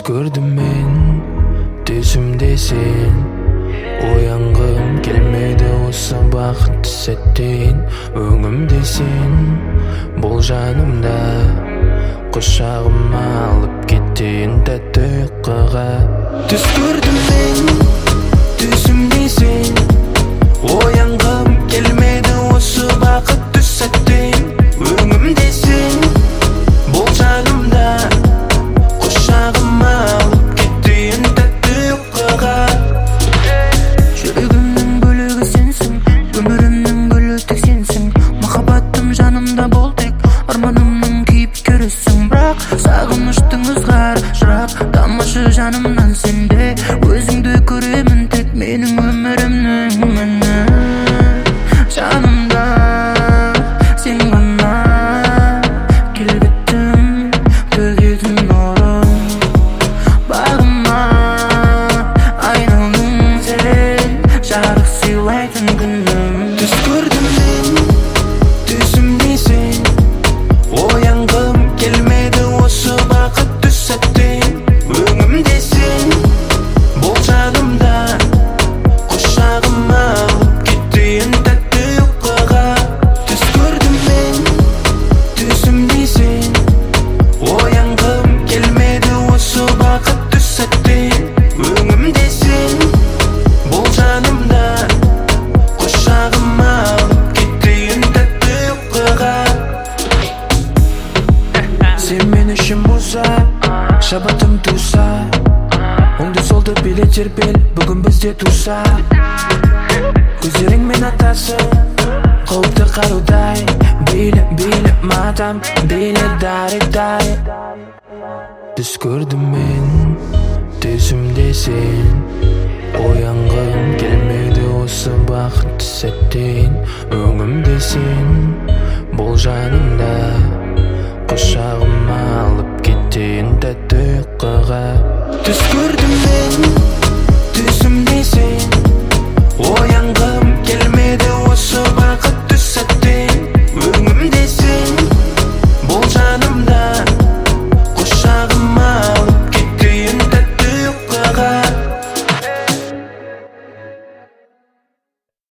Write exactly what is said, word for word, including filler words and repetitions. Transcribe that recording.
көрдім мен түсімде сен, оянғым келмеді осы бақытты сәттен. Өңімде сен, бұл жанымда, құшағыма алып кетейін тәтті ұйқыға. Түс көрдім мен түсімде сен, оянғым келмеді осы бақытты сәттен. Өңімде сен, бұл жанымда, құшағыма алып кетейін тәтті ұйқыға. Жүрегімнің бөлігі сенсің, өмірімнің гүлі тек сенсің. Махаббатым жанымда бол тек, арманымның кейіпкерісің. Бірақ сағыныштың ызғары жырап, тамашы жанымнан сенде. Өзіңді көремін тек менің өмірімнің мәні. Жанымда сен ғана, келбеттің төгетін нұрым. Бағыма айналдың сен, жарық сыйлайтын күнім. Түс көрдім мен түсімде сен, оянғым келмеді осы бақытты сәттен. Өңімде сен, бұл жанымда, құшағыма алып кетейін тәтті ұйқыға. Түс көрдім мен түсімде сен, оянғым келмеді осы бақытты сәттен. Өңімде сен, бұл жанымда, құшағыма алып кетейін тәтті ұйқыға. Сен мен үшін болса, шабытым туса, оңды солды биле тербел, бүгін бізде туса. Көздеріңмен атасың, қауіпті қарудай, биле, биле матам, биле дари, дари. Түс көрдім мен түсімде сен, оянғым келмеді осы бақытты сәттен. Өңімде сен, бұл жанымда, құшағыма алып кетейін тәтті ұйқыға.